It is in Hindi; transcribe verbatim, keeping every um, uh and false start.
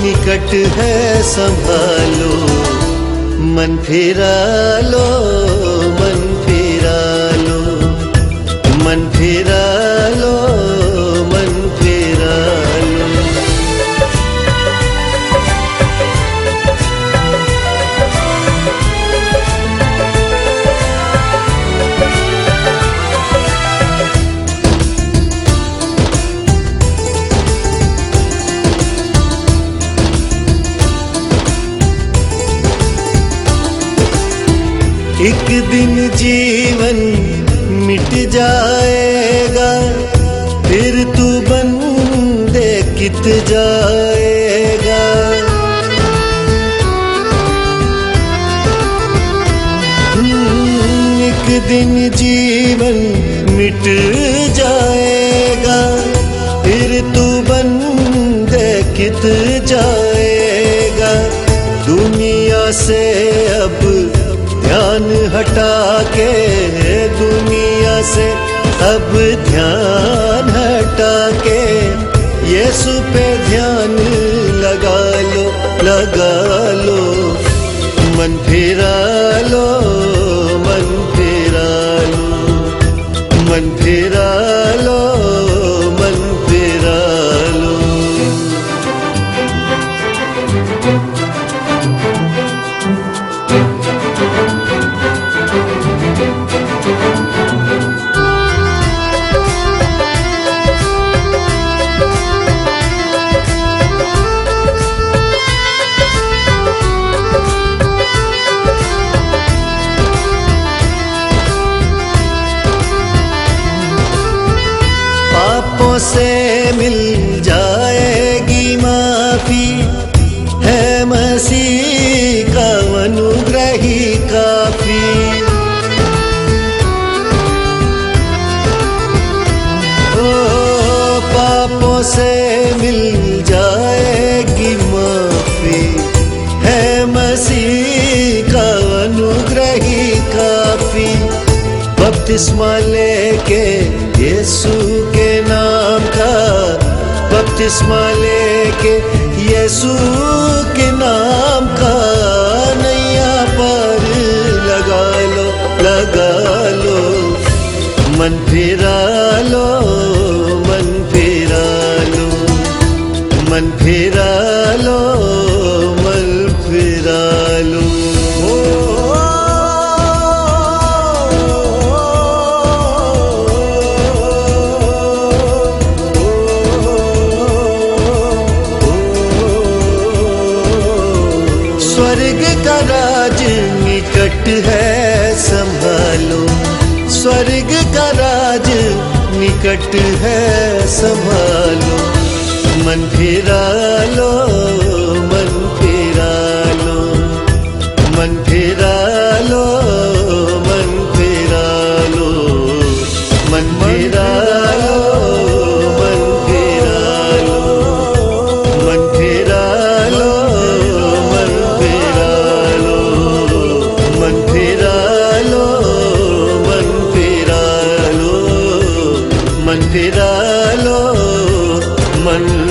निकट है संभालो, मन फिरा लो, मन फिरा लो, मन फिरा लो, मन फिरा लो। एक दिन जीवन मिट जाएगा, फिर तू बंदे कित जाएगा। एक दिन जीवन मिट जाएगा, फिर तू बंदे कित जाएगा। दुनिया से अब ध्यान हटा के, दुनिया से अब ध्यान हटा के, यीशु पे ध्यान लगा लो, लगा लो। मन फिरा लो, मन फिरा लो, मन फिरा लो, मन फिरा लो। पापों से मिल जाएगी माफी, है मसीह का अनुग्रह ही काफी। ओ पापों से मिल जाएगी माफी, है मसीह का अनुग्रह ही काफी। बपतिस्मा लेके यीशु के नाम का, बपतिस्मा लेके यीशु के नाम का, नैया पार लगा लो, लगा लो। मन फिरा लो, मन फिरा लो, मन फिरा लो, मन फिरा लो। स्वर्ग का राज निकट है संभालो, स्वर्ग का राज निकट है संभालो। मन फिरा लो, मन फिरा लो, मन फिरा लो, मन फिरा लो, मन फिरा लो, मन फिरा लो, मन फिरा लो, मन फिरा लो, मन फिरा लो, मन फिरा लो, मन फिरा लो, मन